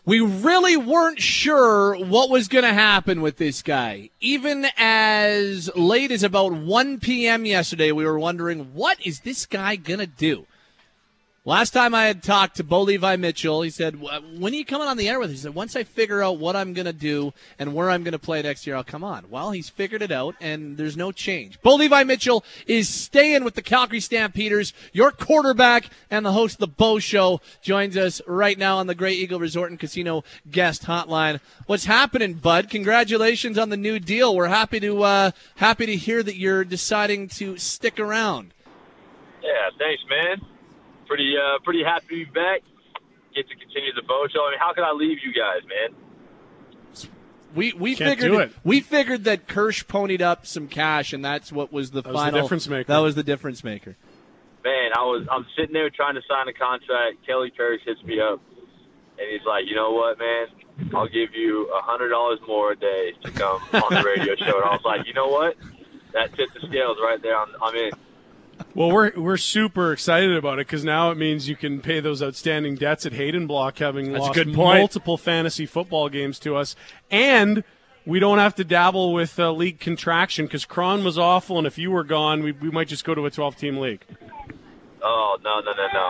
We really weren't sure what was going to happen with this guy. Even as late as about 1 p.m. yesterday, we were wondering, what is this guy going to do? Last time I had talked to Bo Levi Mitchell, he said, when are you coming on the air with us? He said, once I figure out what I'm going to do and where I'm going to play next year, I'll come on. Well, he's figured it out, and there's no change. Bo Levi Mitchell is staying with the Calgary Stampeders. Your quarterback and the host of The Bo Show joins us right now on the Grey Eagle Resort and Casino guest hotline. What's happening, bud? Congratulations on the new deal. We're happy to hear that you're deciding to stick around. Yeah, thanks, man. Pretty happy to be back. Get to continue the Bo Show. I mean, how can I leave you guys, man? We figured that Kirsch ponied up some cash, and that's what was the final. Was the difference maker. That was the difference maker. Man, I'm sitting there trying to sign a contract. Kelly Kirsch hits me up, and he's like, you know what, man? I'll give you $100 more a day to come on the radio show. And I was like, you know what? That tipped the scales right there. I'm in. Well, we're super excited about it because now it means you can pay those outstanding debts at Hayden Block, having lost multiple fantasy football games to us, and we don't have to dabble with league contraction because Cron was awful, and if you were gone, we might just go to a 12-team league. Oh, no.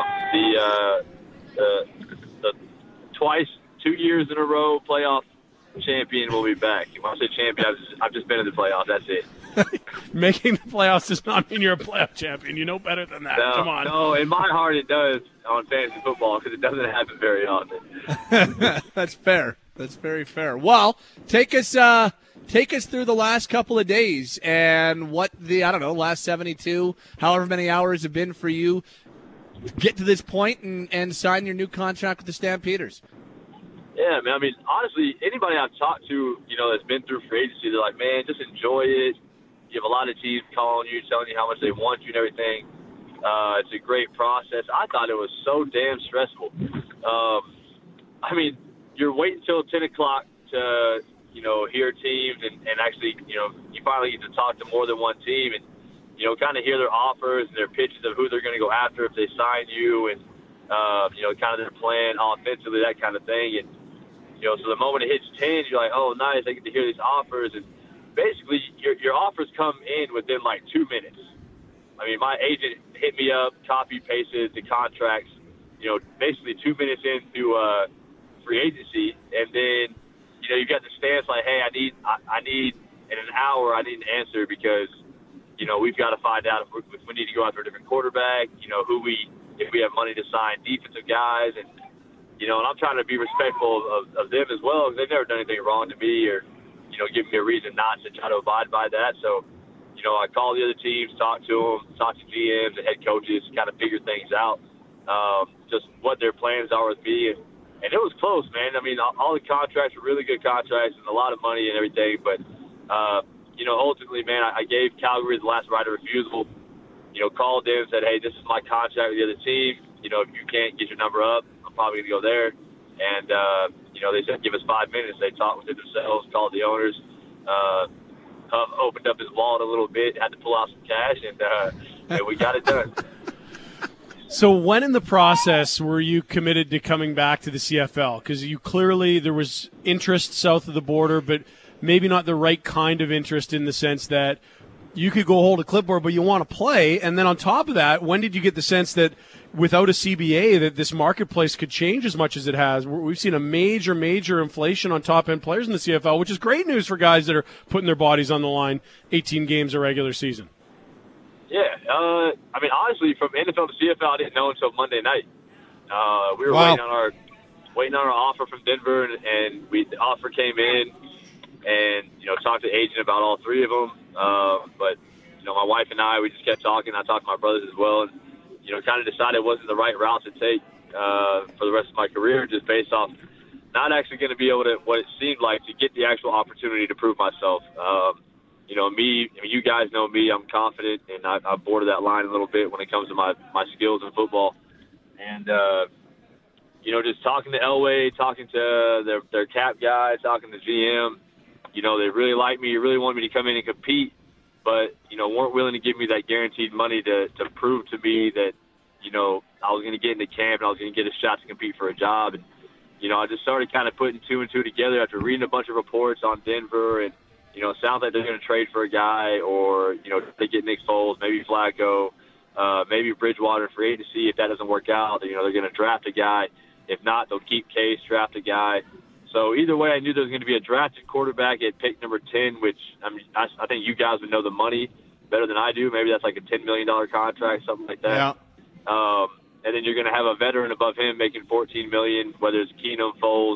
The twice, 2 years in a row playoff champion will be back. When I say champion, I've just been in the playoffs. That's it. Making the playoffs does not mean you're a playoff champion. You know better than that. No, come on. No, in my heart it does on fantasy football because it doesn't happen very often. That's fair. That's very fair. Well, take us through the last couple of days and what the, last 72, however many hours have been for you to get to this point and sign your new contract with the Stampeders. Yeah, man. I mean, honestly, anybody I've talked to, that's been through free agency, they're like, man, just enjoy it. You have a lot of teams calling you, telling you how much they want you and everything. It's a great process. I thought it was so damn stressful. I mean, you're waiting until 10 o'clock to, hear teams and actually, you finally get to talk to more than one team and, kind of hear their offers and their pitches of who they're going to go after if they sign you and, kind of their plan offensively, that kind of thing. And, so the moment it hits 10, you're like, oh, nice, I get to hear these offers. And basically, your offers come in within, 2 minutes. I mean, my agent hit me up, copy-pasted the contracts, basically 2 minutes into free agency. And then, you got the stance like, hey, I need in an hour, I need an answer because, we've got to find out if we need to go after a different quarterback, if we have money to sign defensive guys. And, and I'm trying to be respectful of them as well because they've never done anything wrong to me or, give me a reason not to try to abide by that. So, I call the other teams, talk to them, talk to GMs and head coaches, kind of figure things out, just what their plans are with me. And it was close, man. I mean, all the contracts were really good contracts and a lot of money and everything. But, ultimately, man, I gave Calgary the last right of refusal, called them and said, hey, this is my contract with the other team. If you can't get your number up, I'm probably going to go there. And, they said, give us 5 minutes. They talked with it themselves, called the owners, opened up his wallet a little bit, had to pull out some cash, and we got it done. So when in the process were you committed to coming back to the CFL? Because there was interest south of the border, but maybe not the right kind of interest in the sense that you could go hold a clipboard, but you want to play. And then on top of that, when did you get the sense that without a CBA that this marketplace could change as much as it has? We've seen a major inflation on top-end players in the CFL, which is great news for guys that are putting their bodies on the line 18 games a regular season. Yeah. I mean, honestly, from NFL to CFL, I didn't know until Monday night. We were waiting on our offer from Denver, and the offer came in, and, talked to the agent about all three of them. But, my wife and I, we just kept talking. I talked to my brothers as well, and, kind of decided it wasn't the right route to take for the rest of my career, just based off not actually going to be able to, what it seemed like, to get the actual opportunity to prove myself. You guys know me. I'm confident, and I've boarded that line a little bit when it comes to my skills in football. And, just talking to Elway, talking to their cap guy, talking to GM, they really liked me, really wanted me to come in and compete, but, weren't willing to give me that guaranteed money to prove to me that, I was going to get into camp and I was going to get a shot to compete for a job. And, I just started kind of putting two and two together after reading a bunch of reports on Denver, and it sounds like they're going to trade for a guy, or they get Nick Foles, maybe Flacco, maybe Bridgewater for agency. If that doesn't work out, they're going to draft a guy. If not, they'll keep Case, draft a guy. So either way, I knew there was going to be a drafted quarterback at pick number 10, which I think you guys would know the money better than I do. Maybe that's like a $10 million contract, something like that. Yeah. And then you're going to have a veteran above him making $14 million, whether it's Keenum, Foles,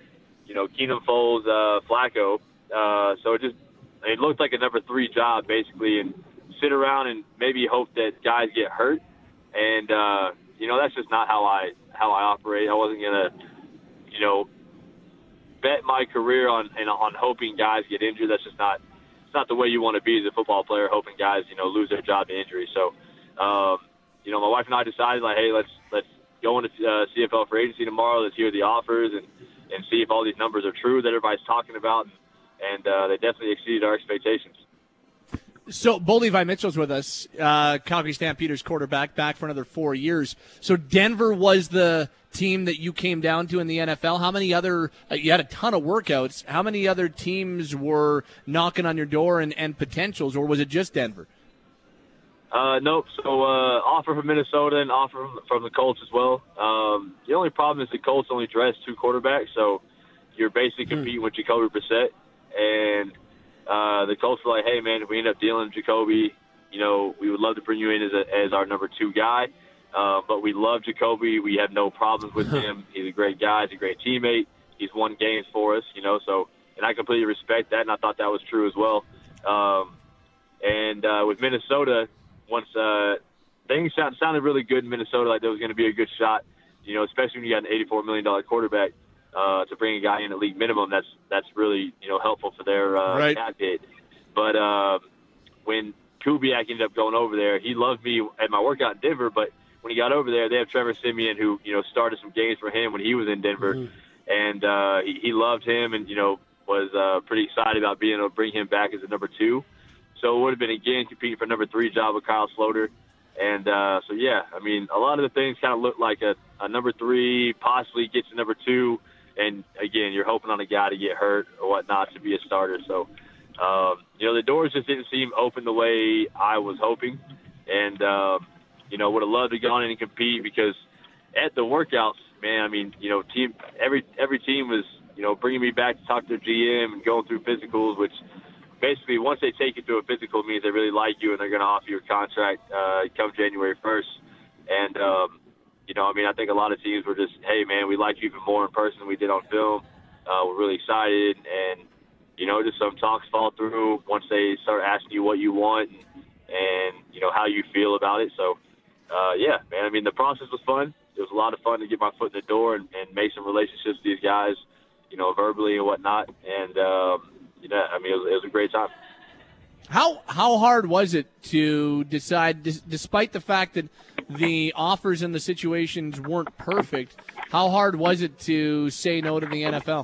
Flacco. So it looked like a number 3 job basically, and sit around and maybe hope that guys get hurt. And that's just not how I operate. I wasn't going to bet my career on hoping guys get injured. That's just not the way you want to be as a football player, hoping guys lose their job to injury. So my wife and I decided, like, hey, let's go into CFL for agency tomorrow. Let's hear the offers and see if all these numbers are true that everybody's talking about. And they definitely exceeded our expectations. So Bo Levi Mitchell's with us, Calgary Stampeders quarterback, back for another 4 years. So Denver was the team that you came down to in the NFL. How many other you had a ton of workouts. How many other teams were knocking on your door and potentials, or was it just Denver? Nope. So offer from Minnesota and offer from the Colts as well. The only problem is the Colts only dress 2 quarterbacks, so you're basically competing with Jacoby Brissett. And the Colts were like, hey, man, if we end up dealing with Jacoby, we would love to bring you in as our number 2 guy. But we love Jacoby. We have no problems with him. He's a great guy. He's a great teammate. He's won games for us, so, and I completely respect that, and I thought that was true as well. And with Minnesota, once things sounded really good in Minnesota, like there was going to be a good shot, especially when you got an $84 million quarterback, to bring a guy in at league minimum. That's really, helpful for their cap hit. But when Kubiak ended up going over there, he loved me at my workout in Denver, but when he got over there, they have Trevor Siemian, who, started some games for him when he was in Denver. And he loved him and, was pretty excited about being able to bring him back as a number 2. So it would have been, again, competing for number 3 job with Kyle Sloter. And so, yeah, I mean, a lot of the things kind of look like a number 3 possibly gets to number 2. And, again, you're hoping on a guy to get hurt or whatnot to be a starter. So, the doors just didn't seem open the way I was hoping. And, would have loved to go on in and compete because at the workouts, man, I mean, every team was, bringing me back to talk to their GM and going through physicals, which basically once they take you to a physical means they really like you and they're going to offer you a contract come January 1st. And, I think a lot of teams were just, hey, man, we like you even more in person than we did on film. We're really excited. And, just some talks fall through once they start asking you what you want and how you feel about it. So, yeah, man, I mean, the process was fun. It was a lot of fun to get my foot in the door and make some relationships with these guys, verbally and whatnot. And, it was a great time. How hard was it to decide, despite the fact that the offers and the situations weren't perfect, how hard was it to say no to the NFL?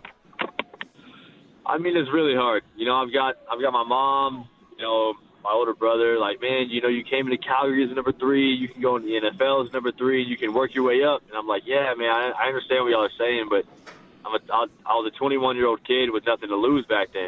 I mean, it's really hard. I've got my mom, my older brother, like, man, you came into Calgary as number 3, you can go into the NFL as number 3, you can work your way up. And I'm like, yeah, man, I understand what y'all are saying, but I was a 21-year-old kid with nothing to lose back then.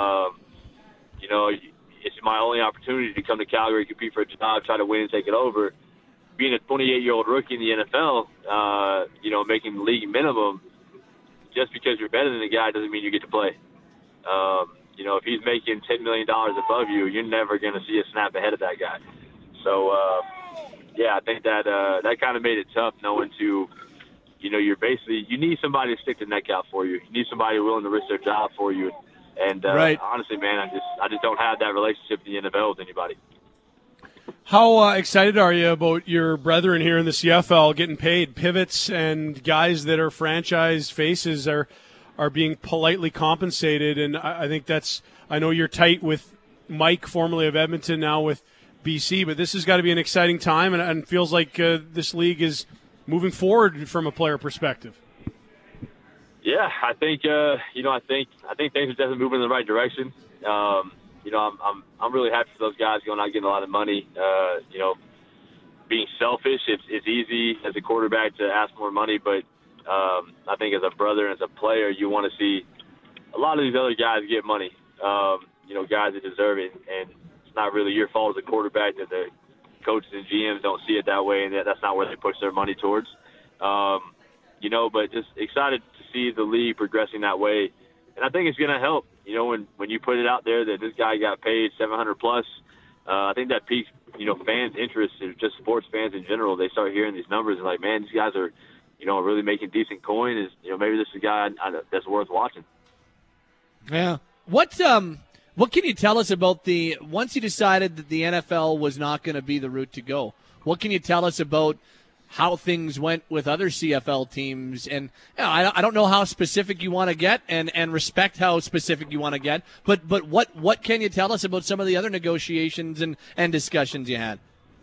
It's my only opportunity to come to Calgary, compete for a job, try to win and take it over. Being a 28-year-old rookie in the NFL, making the league minimum, just because you're better than the guy doesn't mean you get to play. If he's making $10 million above you, you're never going to see a snap ahead of that guy. So, yeah, I think that kind of made it tough knowing you need somebody to stick the neck out for you. You need somebody willing to risk their job for you. And honestly, man, I just don't have that relationship in the NFL with anybody. How excited are you about your brethren here in the CFL getting paid? Pivots and guys that are franchise faces are being politely compensated, and I think I know you're tight with Mike, formerly of Edmonton, now with BC, but this has got to be an exciting time, and feels like this league is moving forward from a player perspective. Yeah, I think I think things are definitely moving in the right direction. I'm really happy for those guys going out getting a lot of money. Being selfish, it's easy as a quarterback to ask more money, but I think as a brother and as a player, you want to see a lot of these other guys get money, guys that deserve it. And it's not really your fault as a quarterback that the coaches and GMs don't see it that way, and that's not where they push their money towards. But just excited to see the league progressing that way. And I think it's going to help, when you put it out there that this guy got paid $700+, I think that piques, fans' interest, just sports fans in general. They start hearing these numbers and like, man, these guys are, really making decent coin. Maybe this is a guy that's worth watching. Yeah. What can you tell us about once you decided that the NFL was not going to be the route to go? What can you tell us about how things went with other CFL teams? And I don't know how specific you want to get, and respect how specific you want to get. But what can you tell us about some of the other negotiations and discussions you had?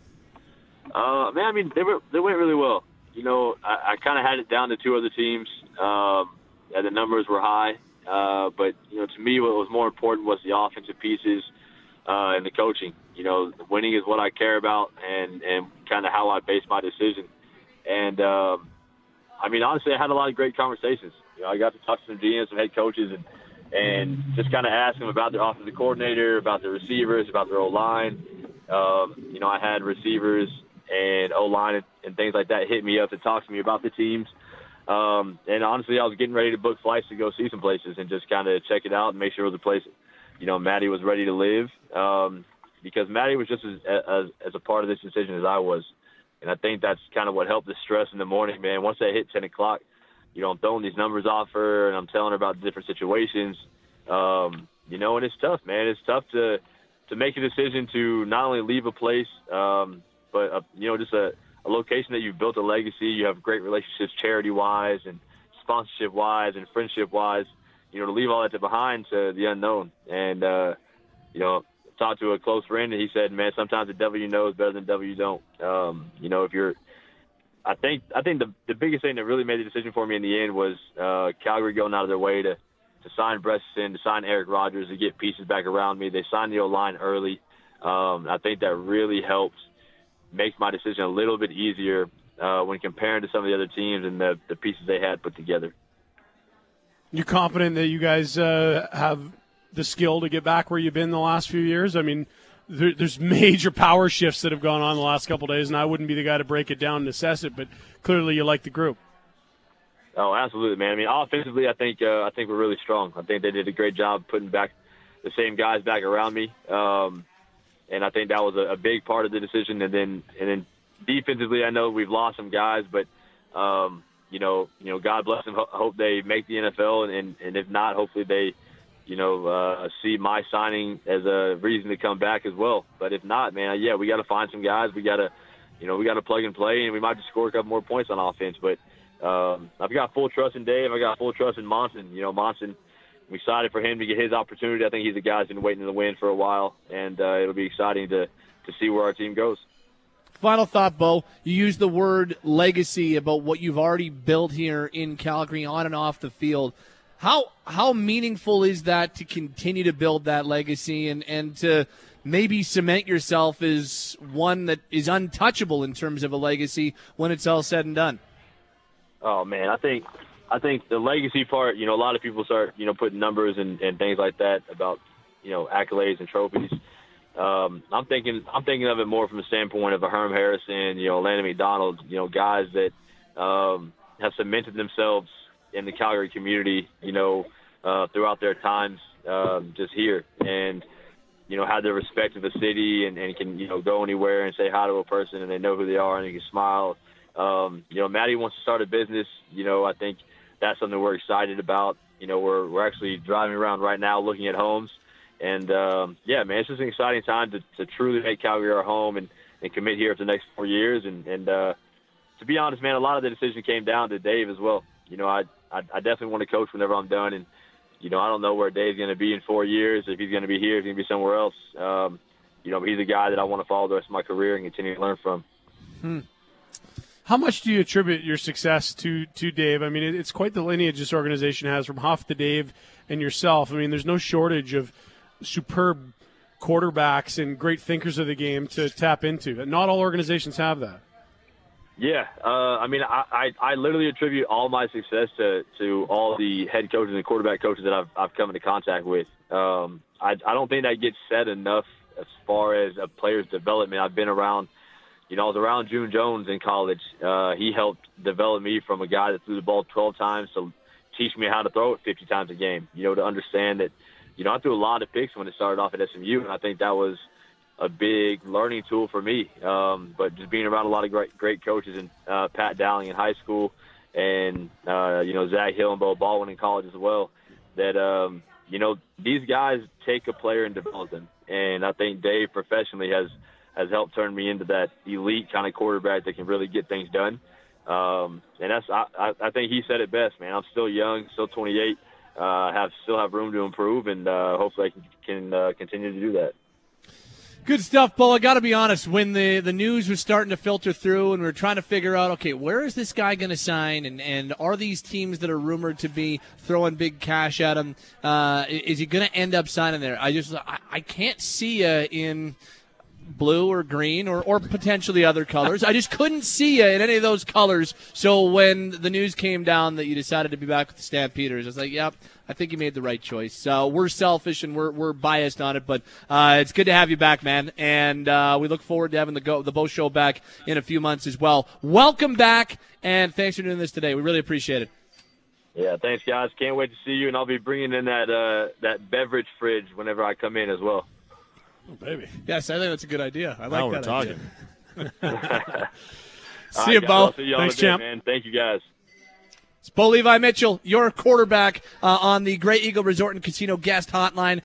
They went really well. I kind of had it down to two other teams. The numbers were high. But to me, what was more important was the offensive pieces and the coaching. Winning is what I care about, and kind of how I base my decision. And honestly, I had a lot of great conversations. I got to talk to some GMs, some head coaches, and just kind of ask them about their offensive coordinator, about their receivers, about their O-line. I had receivers and O-line and things like that hit me up to talk to me about the teams. And honestly, I was getting ready to book flights to go see some places and just kind of check it out and make sure it was a place, Maddie was ready to live. Because Maddie was just as a part of this decision as I was. And I think that's kind of what helped the stress in the morning, man. Once I hit 10 o'clock, I'm throwing these numbers off her and I'm telling her about the different situations. And it's tough, man. It's tough to make a decision to not only leave a place, but, just a location that you've built a legacy. You have great relationships charity-wise and sponsorship-wise and friendship-wise, to leave all that behind to the unknown. And, talked to a close friend, and he said, man, sometimes the devil you know is better than the devil you don't. I think the biggest thing that really made the decision for me in the end was Calgary going out of their way to sign Bresson, to sign Eric Rogers, to get pieces back around me. They signed the O-line early. I think that really helped make my decision a little bit easier when comparing to some of the other teams and the pieces they had put together. You're confident that you guys have the skill to get back where you've been the last few years? I mean, there's major power shifts that have gone on the last couple of days, and I wouldn't be the guy to break it down and assess it, but clearly you like the group. Oh, absolutely, man. I mean, offensively, I think we're really strong. I think they did a great job putting back the same guys back around me, and I think that was a big part of the decision. And then defensively, I know we've lost some guys, but God bless them. Hope they make the NFL, and if not, hopefully they see my signing as a reason to come back as well. But if not, man, we got to find some guys. We got to plug and play, and we might just score a couple more points on offense. But I've got full trust in Dave. I got full trust in Monson. Monson, we excited for him to get his opportunity. I think he's a guy who's been waiting in the wind for a while, and it'll be exciting to see where our team goes. Final thought, Bo. You used the word legacy about what you've already built here in Calgary on and off the field. How meaningful is that to continue to build that legacy and to maybe cement yourself as one that is untouchable in terms of a legacy when it's all said and done? Oh, man, I think the legacy part, a lot of people start, putting numbers and things like that about, accolades and trophies. I'm thinking of it more from the standpoint of a Herm Harrison, Landon McDonald, guys that have cemented themselves in the Calgary community, throughout their times just here, and have the respect of the city and can go anywhere and say hi to a person and they know who they are and they can smile. Maddie wants to start a business. I think that's something we're excited about. We're actually driving around right now looking at homes. And, man, it's just an exciting time to truly make Calgary our home and commit here for the next 4 years. And to be honest, man, a lot of the decision came down to Dave as well. I definitely want to coach whenever I'm done. And, I don't know where Dave's going to be in 4 years, if he's going to be here, if he's going to be somewhere else. He's a guy that I want to follow the rest of my career and continue to learn from. How much do you attribute your success to Dave? I mean, it's quite the lineage this organization has from Huff to Dave and yourself. I mean, there's no shortage of superb quarterbacks and great thinkers of the game to tap into. Not all organizations have that. Yeah, I mean, I literally attribute all my success to all the head coaches and quarterback coaches that I've come into contact with. I don't think that gets said enough as far as a player's development. I've been around, I was around June Jones in college. He helped develop me from a guy that threw the ball 12 times to teach me how to throw it 50 times a game, to understand that, I threw a lot of picks when it started off at SMU, and I think that was a big learning tool for me. But just being around a lot of great coaches, and Pat Dowling in high school, and Zach Hill and Bo Baldwin in college as well, that these guys take a player and develop them. And I think Dave professionally has helped turn me into that elite kind of quarterback that can really get things done. And I think he said it best, man. I'm still young, still 28, still have room to improve, and hopefully I can continue to do that. Good stuff, Bo. I got to be honest, when the news was starting to filter through and we were trying to figure out, okay, where is this guy going to sign, and are these teams that are rumored to be throwing big cash at him, is he going to end up signing there? I can't see you in blue or green or potentially other colors. I just couldn't see you in any of those colors. So when the news came down that you decided to be back with the Stampeders, I was like, yep, I think you made the right choice. So we're selfish and we're biased on it, but it's good to have you back, man. And we look forward to having the Bo Show back in a few months as well. Welcome back, and thanks for doing this today. We really appreciate it. Yeah, thanks, guys. Can't wait to see you, and I'll be bringing in that beverage fridge whenever I come in as well. Oh, baby. Yes, I think that's a good idea. I now like that idea. See you, Bo. Thanks, champ. Man. Thank you, guys. It's Bo Levi Mitchell, your quarterback on the Grey Eagle Resort and Casino guest hotline.